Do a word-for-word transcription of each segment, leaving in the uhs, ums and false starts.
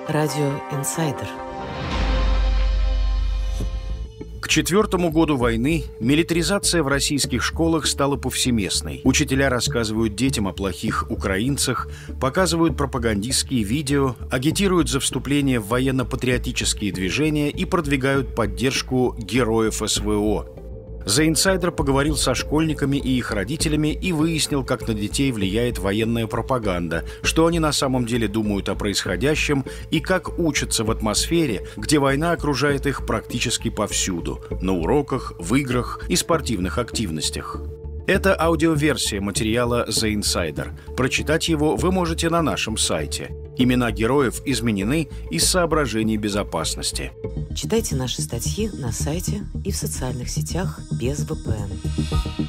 Радио «Инсайдер». К четвертому году войны милитаризация в российских школах стала повсеместной. Учителя рассказывают детям о плохих украинцах, показывают пропагандистские видео, агитируют за вступление в военно-патриотические движения и продвигают поддержку героев эс вэ о. The Insider поговорил со школьниками и их родителями и выяснил, как на детей влияет военная пропаганда, что они на самом деле думают о происходящем и как учатся в атмосфере, где война окружает их практически повсюду – на уроках, в играх и спортивных активностях. Это аудиоверсия материала The Insider. Прочитать его вы можете на нашем сайте. Имена героев изменены из соображений безопасности. Читайте наши статьи на сайте и в социальных сетях без вэ пэ эн.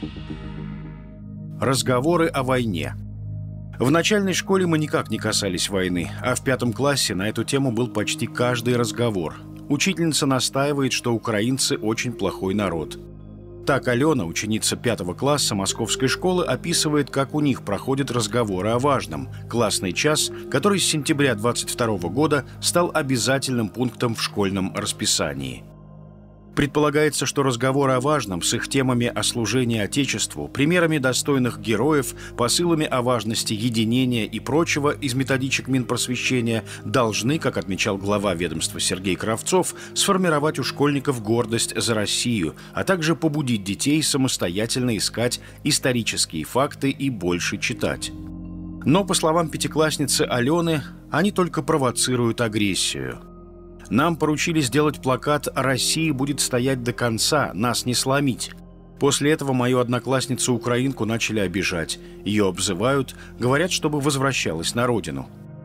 Разговоры о войне. В начальной школе мы никак не касались войны, а в пятом классе на эту тему был почти каждый разговор. Учительница настаивает, что украинцы очень плохой народ. Так Алена, ученица пятого класса московской школы, описывает, как у них проходят разговоры о важном – классный час, который с сентября двадцать второго года стал обязательным пунктом в школьном расписании. Предполагается, что разговоры о важном с их темами о служении Отечеству, примерами достойных героев, посылами о важности единения и прочего из методичек Минпросвещения должны, как отмечал глава ведомства Сергей Кравцов, сформировать у школьников гордость за Россию, а также побудить детей самостоятельно искать исторические факты и больше читать. Но, по словам пятиклассницы Алены, они только провоцируют агрессию. Нам поручили сделать плакат «Россия будет стоять до конца, нас не сломить». После этого мою одноклассницу-украинку начали обижать. Ее обзывают, говорят, чтобы возвращалась на родину.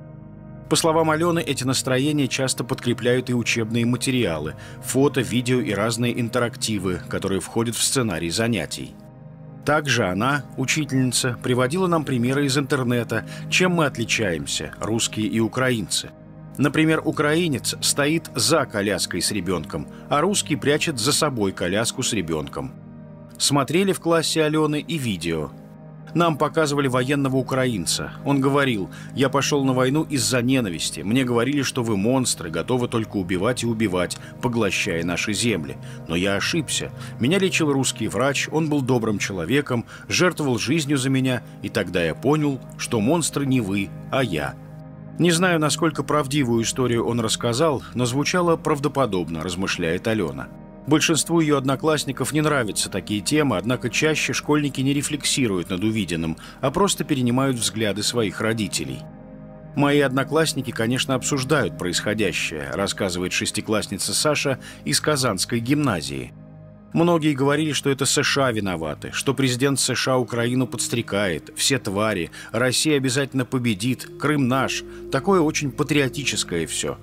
По словам Алены, эти настроения часто подкрепляют и учебные материалы, фото, видео и разные интерактивы, которые входят в сценарий занятий. Также она, учительница, приводила нам примеры из интернета, чем мы отличаемся, русские и украинцы. Например, украинец стоит за коляской с ребенком, а русский прячет за собой коляску с ребенком. Смотрели в классе Алены и видео. Нам показывали военного украинца. Он говорил: «Я пошел на войну из-за ненависти. Мне говорили, что вы монстры, готовы только убивать и убивать, поглощая наши земли. Но я ошибся. Меня лечил русский врач, он был добрым человеком, жертвовал жизнью за меня, и тогда я понял, что монстры не вы, а я». Не знаю, насколько правдивую историю он рассказал, но звучало правдоподобно, размышляет Алена. Большинству ее одноклассников не нравятся такие темы, однако чаще школьники не рефлексируют над увиденным, а просто перенимают взгляды своих родителей. «Мои одноклассники, конечно, обсуждают происходящее», рассказывает шестиклассница Саша из Казанской гимназии. Многие говорили, что это США виноваты, что президент США Украину подстрекает, все твари, Россия обязательно победит, Крым наш. Такое очень патриотическое все.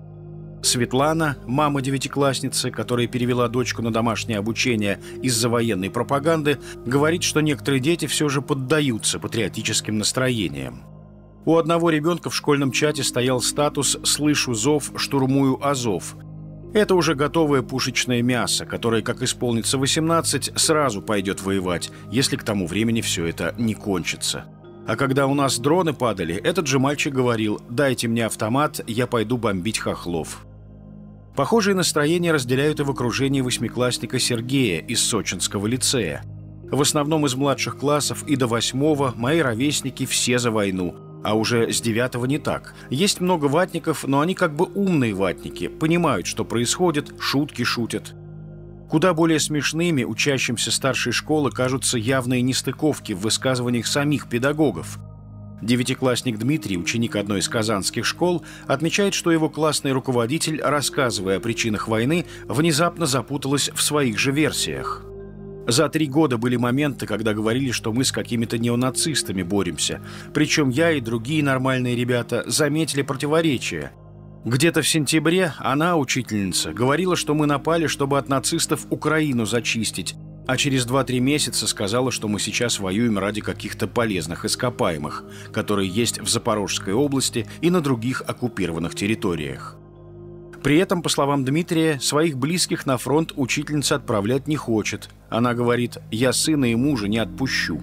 Светлана, мама девятиклассницы, которая перевела дочку на домашнее обучение из-за военной пропаганды, говорит, что некоторые дети все же поддаются патриотическим настроениям. У одного ребенка в школьном чате стоял статус «Слышу зов, штурмую Азов». Это уже готовое пушечное мясо, которое, как исполнится восемнадцать, сразу пойдет воевать, если к тому времени все это не кончится. А когда у нас дроны падали, этот же мальчик говорил: «Дайте мне автомат, я пойду бомбить хохлов». Похожие настроения разделяют и в окружении восьмиклассника Сергея из Сочинского лицея. В основном из младших классов и до восьмого мои ровесники все за войну. А уже с девятого не так. Есть много ватников, но они как бы умные ватники, понимают, что происходит, шутки шутят. Куда более смешными учащимся старшей школы кажутся явные нестыковки в высказываниях самих педагогов. Девятиклассник Дмитрий, ученик одной из казанских школ, отмечает, что его классный руководитель, рассказывая о причинах войны, внезапно запуталась в своих же версиях. За три года были моменты, когда говорили, что мы с какими-то неонацистами боремся. Причем я и другие нормальные ребята заметили противоречия. Где-то в сентябре она, учительница, говорила, что мы напали, чтобы от нацистов Украину зачистить, а через два-три месяца сказала, что мы сейчас воюем ради каких-то полезных ископаемых, которые есть в Запорожской области и на других оккупированных территориях. При этом, по словам Дмитрия, своих близких на фронт учительница отправлять не хочет. Она говорит: «Я сына и мужа не отпущу».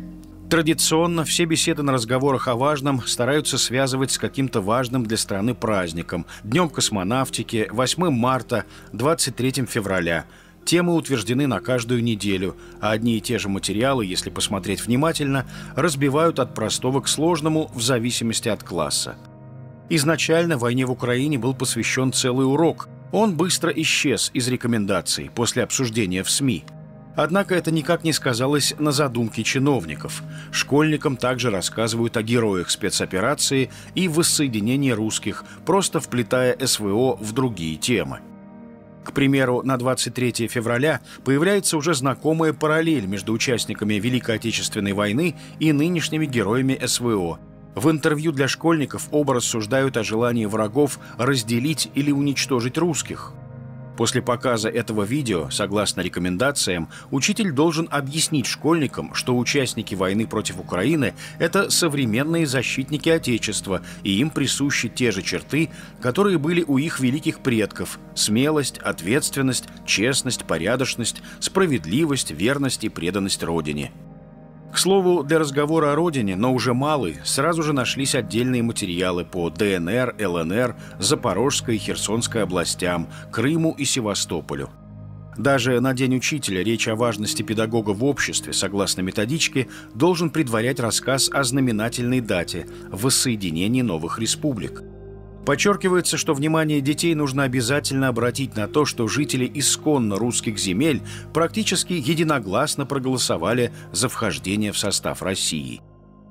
Традиционно все беседы на разговорах о важном стараются связывать с каким-то важным для страны праздником – Днем космонавтики, восьмым марта, двадцать третьим февраля. Темы утверждены на каждую неделю, а одни и те же материалы, если посмотреть внимательно, разбивают от простого к сложному в зависимости от класса. Изначально войне в Украине был посвящен целый урок. Он быстро исчез из рекомендаций после обсуждения в СМИ. Однако это никак не сказалось на задумке чиновников. Школьникам также рассказывают о героях спецоперации и воссоединении русских, просто вплетая СВО в другие темы. К примеру, на двадцать третье февраля появляется уже знакомая параллель между участниками Великой Отечественной войны и нынешними героями СВО. В интервью для школьников оба рассуждают о желании врагов разделить или уничтожить русских. После показа этого видео, согласно рекомендациям, учитель должен объяснить школьникам, что участники войны против Украины – это современные защитники Отечества, и им присущи те же черты, которые были у их великих предков – смелость, ответственность, честность, порядочность, справедливость, верность и преданность Родине. К слову, для разговора о родине, но уже малый, сразу же нашлись отдельные материалы по ДНР, ЛНР, Запорожской и Херсонской областям, Крыму и Севастополю. Даже на День учителя речь о важности педагога в обществе, согласно методичке, должен предварять рассказ о знаменательной дате – воссоединении новых республик. Подчеркивается, что внимание детей нужно обязательно обратить на то, что жители исконно русских земель практически единогласно проголосовали за вхождение в состав России.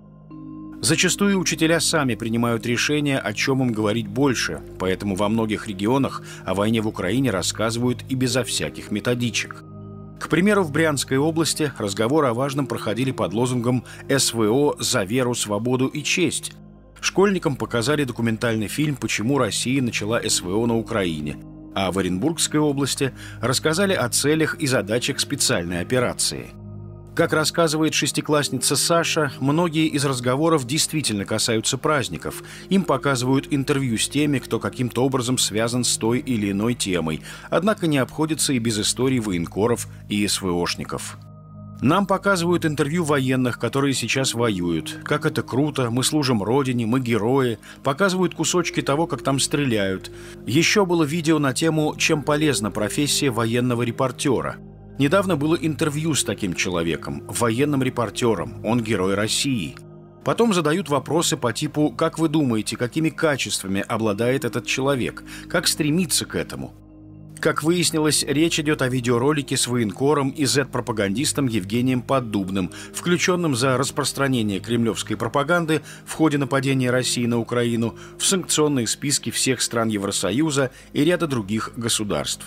Зачастую учителя сами принимают решение, о чем им говорить больше, поэтому во многих регионах о войне в Украине рассказывают и безо всяких методичек. К примеру, в Брянской области разговоры о важном проходили под лозунгом «СВО за веру, свободу и честь». Школьникам показали документальный фильм «Почему Россия начала СВО на Украине», а в Оренбургской области рассказали о целях и задачах специальной операции. Как рассказывает шестиклассница Саша, многие из разговоров действительно касаются праздников. Им показывают интервью с теми, кто каким-то образом связан с той или иной темой, однако не обходится и без историй военкоров и СВОшников. Нам показывают интервью военных, которые сейчас воюют. Как это круто, мы служим Родине, мы герои. Показывают кусочки того, как там стреляют. Еще было видео на тему «Чем полезна профессия военного репортера». Недавно было интервью с таким человеком, военным репортером, он герой России. Потом задают вопросы по типу «Как вы думаете, какими качествами обладает этот человек? Как стремиться к этому?» Как выяснилось, речь идет о видеоролике с военкором и зет-пропагандистом Евгением Поддубным, включенным за распространение кремлевской пропаганды в ходе нападения России на Украину в санкционные списки всех стран Евросоюза и ряда других государств.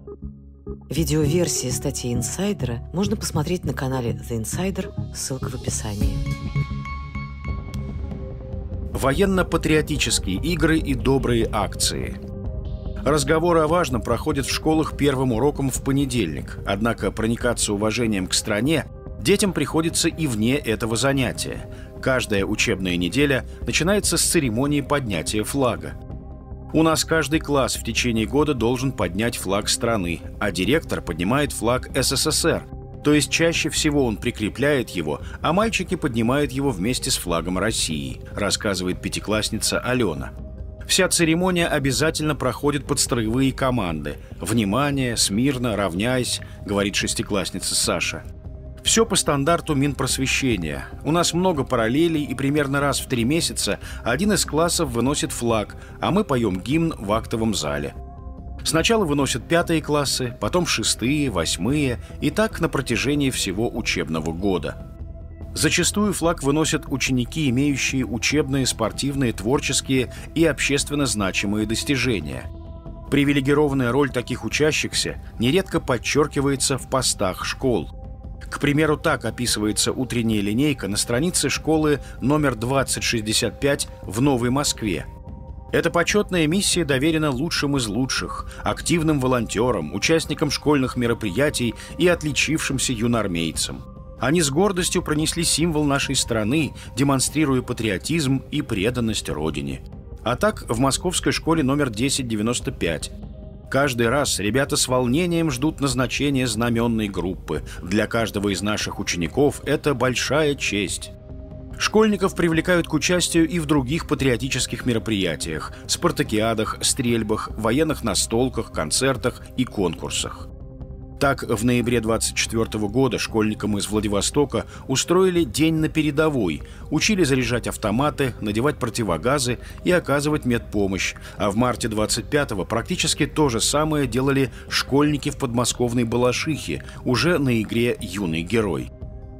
Видеоверсии статьи «Инсайдера» можно посмотреть на канале The Insider, ссылка в описании. Военно-патриотические игры и добрые акции. Разговоры о важном проходят в школах первым уроком в понедельник, однако проникаться уважением к стране детям приходится и вне этого занятия. Каждая учебная неделя начинается с церемонии поднятия флага. У нас каждый класс в течение года должен поднять флаг страны, а директор поднимает флаг СССР, то есть чаще всего он прикрепляет его, а мальчики поднимают его вместе с флагом России, рассказывает пятиклассница Алена. Вся церемония обязательно проходит под строевые команды. «Внимание! Смирно! Равняйсь!» — говорит шестиклассница Саша. Все по стандарту Минпросвещения. У нас много параллелей, и примерно раз в три месяца один из классов выносит флаг, а мы поем гимн в актовом зале. Сначала выносят пятые классы, потом шестые, восьмые, и так на протяжении всего учебного года. Зачастую флаг выносят ученики, имеющие учебные, спортивные, творческие и общественно значимые достижения. Привилегированная роль таких учащихся нередко подчеркивается в постах школ. К примеру, так описывается утренняя линейка на странице школы номер двадцать шестьдесят пять в Новой Москве. Эта почетная миссия доверена лучшим из лучших, активным волонтерам, участникам школьных мероприятий и отличившимся юноармейцам. Они с гордостью пронесли символ нашей страны, демонстрируя патриотизм и преданность Родине. А так в московской школе номер десять девяносто пять. Каждый раз ребята с волнением ждут назначения знаменной группы. Для каждого из наших учеников это большая честь. Школьников привлекают к участию и в других патриотических мероприятиях – спартакиадах, стрельбах, военных настолках, концертах и конкурсах. Так, в ноябре двадцать четвёртого года школьникам из Владивостока устроили день на передовой, учили заряжать автоматы, надевать противогазы и оказывать медпомощь, а в марте двадцать пятого практически то же самое делали школьники в подмосковной Балашихе, уже на игре «Юный герой».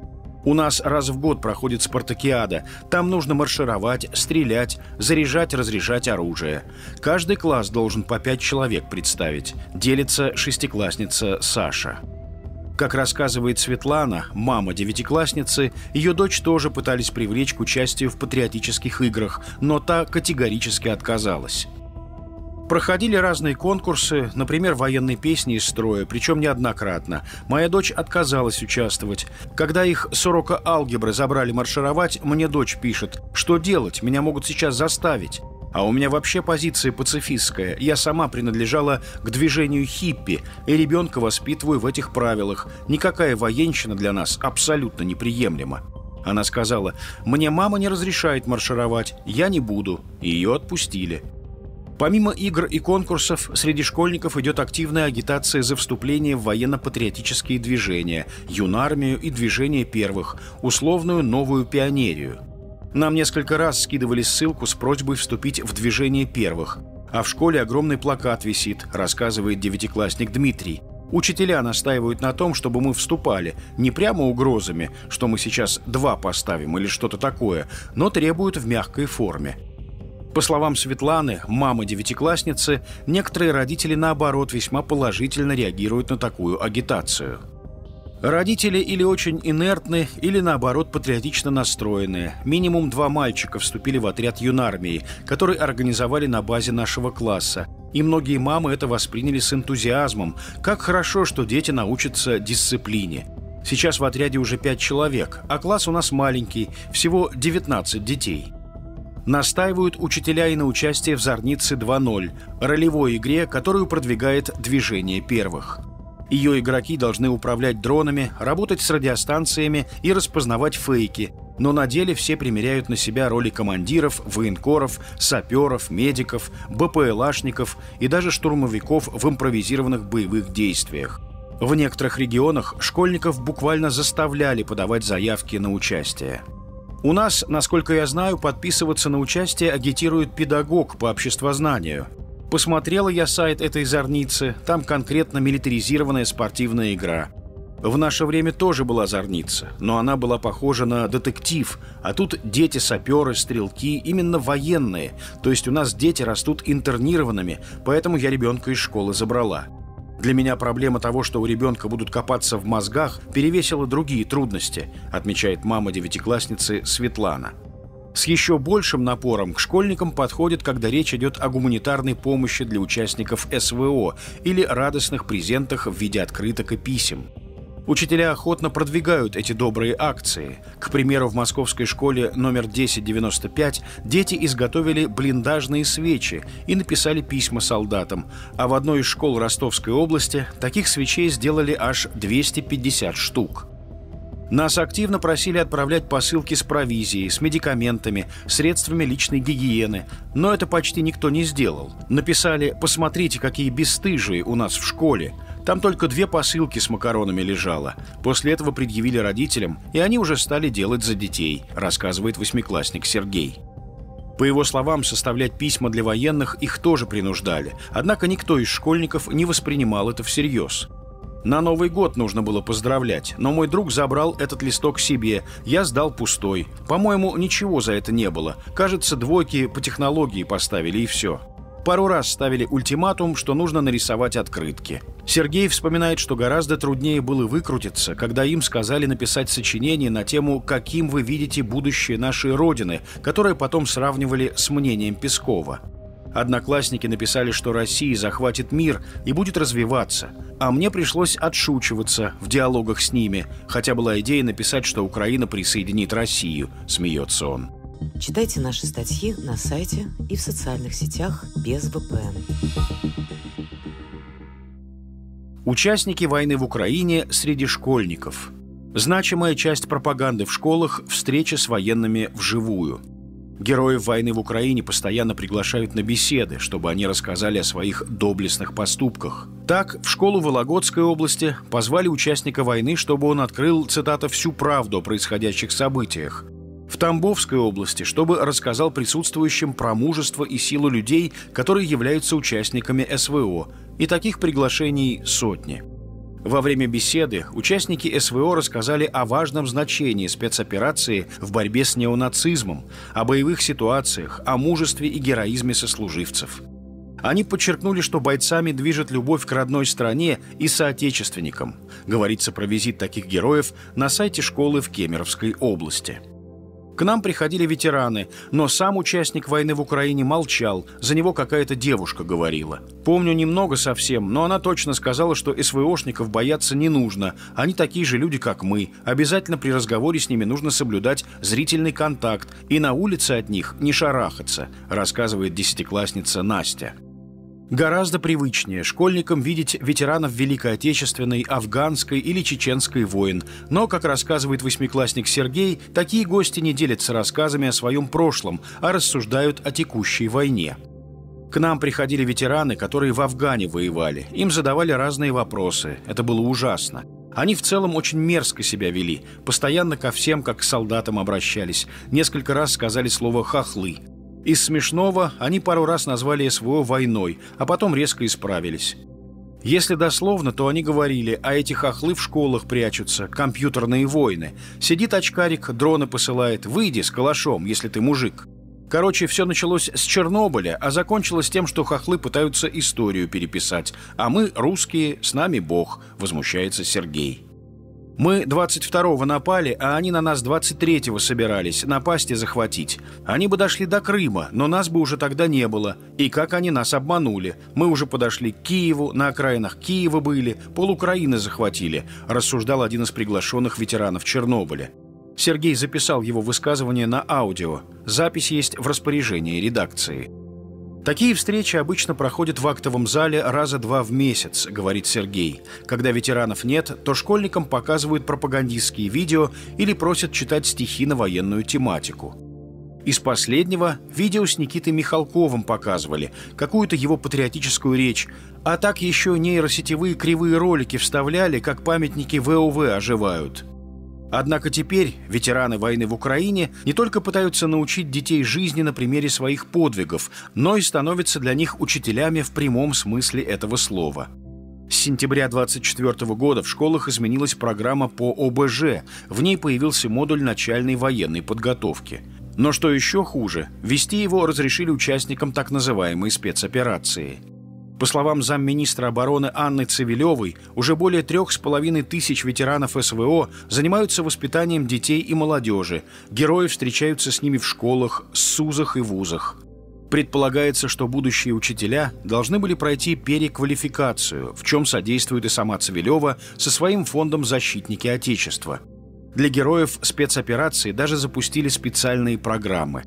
У нас раз в год проходит спартакиада. Там нужно маршировать, стрелять, заряжать, разряжать оружие. Каждый класс должен по пять человек представить. Делится шестиклассница Саша. Как рассказывает Светлана, мама девятиклассницы, ее дочь тоже пытались привлечь к участию в патриотических играх, но та категорически отказалась. Проходили разные конкурсы, например, военные песни из строя, причем неоднократно. Моя дочь отказалась участвовать. Когда их с урока алгебры забрали маршировать, мне дочь пишет: «Что делать? Меня могут сейчас заставить». А у меня вообще позиция пацифистская. Я сама принадлежала к движению хиппи, и ребенка воспитываю в этих правилах. Никакая военщина для нас абсолютно неприемлема. Она сказала: «Мне мама не разрешает маршировать, я не буду». И ее отпустили. Помимо игр и конкурсов, среди школьников идет активная агитация за вступление в военно-патриотические движения, юнармию и движение первых, условную новую пионерию. Нам несколько раз скидывали ссылку с просьбой вступить в движение первых. А в школе огромный плакат висит, рассказывает девятиклассник Дмитрий. Учителя настаивают на том, чтобы мы вступали, не прямо угрозами, что мы сейчас два поставим или что-то такое, но требуют в мягкой форме. По словам Светланы, мамы девятиклассницы, некоторые родители, наоборот, весьма положительно реагируют на такую агитацию. Родители или очень инертны, или, наоборот, патриотично настроенные. Минимум два мальчика вступили в отряд юнармии, который организовали на базе нашего класса. И многие мамы это восприняли с энтузиазмом. Как хорошо, что дети научатся дисциплине. Сейчас в отряде уже пять человек, а класс у нас маленький, всего девятнадцать детей. Настаивают учителя и на участие в «Зорнице два ноль» – ролевой игре, которую продвигает движение первых. Ее игроки должны управлять дронами, работать с радиостанциями и распознавать фейки, но на деле все примеряют на себя роли командиров, военкоров, саперов, медиков, БПЛАшников и даже штурмовиков в импровизированных боевых действиях. В некоторых регионах школьников буквально заставляли подавать заявки на участие. У нас, насколько я знаю, подписываться на участие агитирует педагог по обществознанию. Посмотрела я сайт этой «Зорницы», там конкретно милитаризированная спортивная игра. В наше время тоже была «Зорница», но она была похожа на детектив, а тут дети-саперы, стрелки, именно военные, то есть у нас дети растут интернированными, поэтому я ребенка из школы забрала. Для меня проблема того, что у ребенка будут копаться в мозгах, перевесила другие трудности, отмечает мама девятиклассницы Светлана. С еще большим напором к школьникам подходит, когда речь идет о гуманитарной помощи для участников СВО или радостных презентах в виде открыток и писем. Учителя охотно продвигают эти добрые акции. К примеру, в московской школе номер тысяча девяносто пять дети изготовили блиндажные свечи и написали письма солдатам, а в одной из школ Ростовской области таких свечей сделали аж двести пятьдесят штук. Нас активно просили отправлять посылки с провизией, с медикаментами, средствами личной гигиены, но это почти никто не сделал. Написали: «Посмотрите, какие бесстыжие у нас в школе». Там только две посылки с макаронами лежало. После этого предъявили родителям, и они уже стали делать за детей, рассказывает восьмиклассник Сергей. По его словам, составлять письма для военных их тоже принуждали, однако никто из школьников не воспринимал это всерьез. На Новый год нужно было поздравлять, но мой друг забрал этот листок себе, я сдал пустой. По-моему, ничего за это не было. Кажется, двойки по технологии поставили, и все. Пару раз ставили ультиматум, что нужно нарисовать открытки. Сергей вспоминает, что гораздо труднее было выкрутиться, когда им сказали написать сочинение на тему «Каким вы видите будущее нашей Родины», которое потом сравнивали с мнением Пескова. Одноклассники написали, что Россия захватит мир и будет развиваться, а мне пришлось отшучиваться в диалогах с ними, хотя была идея написать, что Украина присоединит Россию, смеется он. Читайте наши статьи на сайте и в социальных сетях без вэ пэ эн. Участники войны в Украине среди школьников. Значимая часть пропаганды в школах – встреча с военными вживую. Героев войны в Украине постоянно приглашают на беседы, чтобы они рассказали о своих доблестных поступках. Так, в школу в Вологодской области позвали участника войны, чтобы он открыл, цитата, «всю правду о происходящих событиях». В Тамбовской области, чтобы рассказал присутствующим про мужество и силу людей, которые являются участниками СВО. И таких приглашений сотни. Во время беседы участники СВО рассказали о важном значении спецоперации в борьбе с неонацизмом, о боевых ситуациях, о мужестве и героизме сослуживцев. Они подчеркнули, что бойцами движет любовь к родной стране и соотечественникам. Говорится про визит таких героев на сайте школы в Кемеровской области. К нам приходили ветераны, но сам участник войны в Украине молчал, за него какая-то девушка говорила. Помню немного совсем, но она точно сказала, что СВОшников бояться не нужно, они такие же люди, как мы. Обязательно при разговоре с ними нужно соблюдать зрительный контакт и на улице от них не шарахаться, рассказывает десятиклассница Настя. Гораздо привычнее школьникам видеть ветеранов Великой Отечественной, Афганской или Чеченской войн. Но, как рассказывает восьмиклассник Сергей, такие гости не делятся рассказами о своем прошлом, а рассуждают о текущей войне. К нам приходили ветераны, которые в Афгане воевали. Им задавали разные вопросы. Это было ужасно. Они в целом очень мерзко себя вели, постоянно ко всем, как к солдатам, обращались. Несколько раз сказали слово «хохлы». Из смешного они пару раз назвали СВО войной, а потом резко исправились. Если дословно, то они говорили, а эти хохлы в школах прячутся, компьютерные войны. Сидит очкарик, дроны посылает, выйди с калашом, если ты мужик. Короче, все началось с Чернобыля, а закончилось тем, что хохлы пытаются историю переписать. А мы, русские, с нами Бог, возмущается Сергей. Мы двадцать второго напали, а они на нас двадцать третьего собирались напасть и захватить. Они бы дошли до Крыма, но нас бы уже тогда не было. И как они нас обманули. Мы уже подошли к Киеву, на окраинах Киева были, пол-Украины захватили, рассуждал один из приглашенных ветеранов Чернобыля. Сергей записал его высказывание на аудио. Запись есть в распоряжении редакции. Такие встречи обычно проходят в актовом зале раза два в месяц, говорит Сергей. Когда ветеранов нет, то школьникам показывают пропагандистские видео или просят читать стихи на военную тематику. Из последнего видео с Никитой Михалковым показывали, какую-то его патриотическую речь, а так еще нейросетевые кривые ролики вставляли, как памятники ВОВ оживают. Однако теперь ветераны войны в Украине не только пытаются научить детей жизни на примере своих подвигов, но и становятся для них учителями в прямом смысле этого слова. С сентября двадцать четвёртого года в школах изменилась программа по О Б Ж, в ней появился модуль начальной военной подготовки. Но что еще хуже, вести его разрешили участникам так называемой спецоперации. По словам замминистра обороны Анны Цивилевой, уже более трех с половиной тысяч ветеранов СВО занимаются воспитанием детей и молодежи. Герои встречаются с ними в школах, СУЗах и вузах. Предполагается, что будущие учителя должны были пройти переквалификацию, в чем содействует и сама Цивилева со своим фондом «Защитники Отечества». Для героев спецоперации даже запустили специальные программы.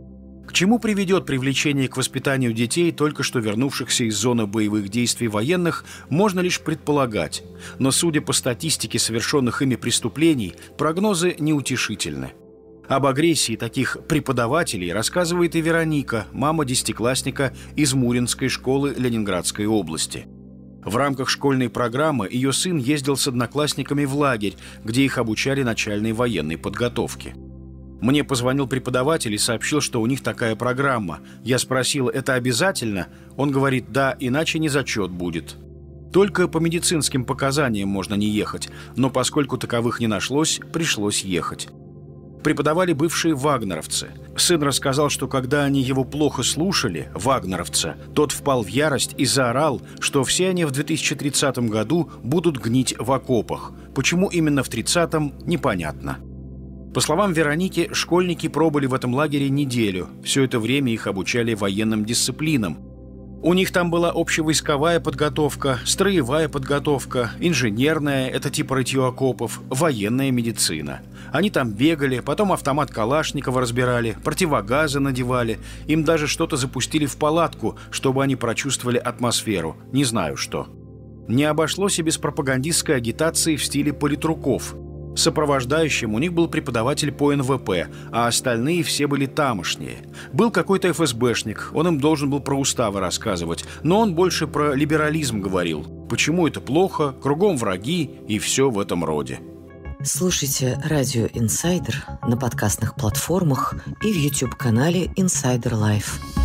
К чему приведет привлечение к воспитанию детей, только что вернувшихся из зоны боевых действий военных, можно лишь предполагать. Но, судя по статистике совершенных ими преступлений, прогнозы неутешительны. Об агрессии таких преподавателей рассказывает и Вероника, мама десятиклассника из Муринской школы Ленинградской области. В рамках школьной программы ее сын ездил с одноклассниками в лагерь, где их обучали начальной военной подготовке. Мне позвонил преподаватель и сообщил, что у них такая программа. Я спросил, это обязательно? Он говорит, да, иначе не зачет будет. Только по медицинским показаниям можно не ехать, но поскольку таковых не нашлось, пришлось ехать. Преподавали бывшие вагнеровцы. Сын рассказал, что когда они его плохо слушали, вагнеровца, тот впал в ярость и заорал, что все они в две тысячи тридцатом году будут гнить в окопах. Почему именно в тридцатом, непонятно. По словам Вероники, школьники пробыли в этом лагере неделю. Все это время их обучали военным дисциплинам. У них там была общевойсковая подготовка, строевая подготовка, инженерная, это типа рытье окопов, военная медицина. Они там бегали, потом автомат Калашникова разбирали, противогазы надевали. Им даже что-то запустили в палатку, чтобы они прочувствовали атмосферу. Не знаю что. Не обошлось и без пропагандистской агитации в стиле политруков. Сопровождающим у них был преподаватель по эн вэ пэ, а остальные все были тамошние. Был какой-то эф эс бэшник, он им должен был про уставы рассказывать, но он больше про либерализм говорил. Почему это плохо, кругом враги и все в этом роде. Слушайте «Радио Инсайдер» на подкастных платформах и в YouTube-канале Insider Life.